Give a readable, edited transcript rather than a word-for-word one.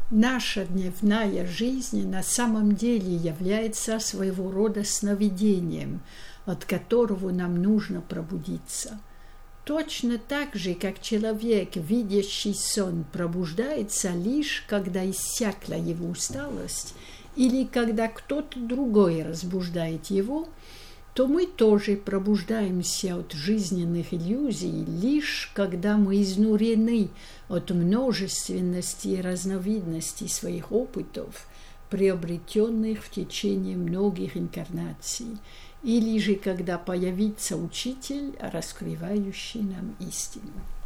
Наша дневная жизнь на самом деле является своего рода сновидением, от которого нам нужно пробудиться. Точно так же, как человек, видящий сон, пробуждается лишь, когда иссякла его усталость, или когда кто-то другой разбуждает его, то мы тоже пробуждаемся от жизненных иллюзий лишь когда мы изнурены от множественности и разновидностей своих опытов, приобретенных в течение многих инкарнаций, или же когда появится учитель, раскрывающий нам истину.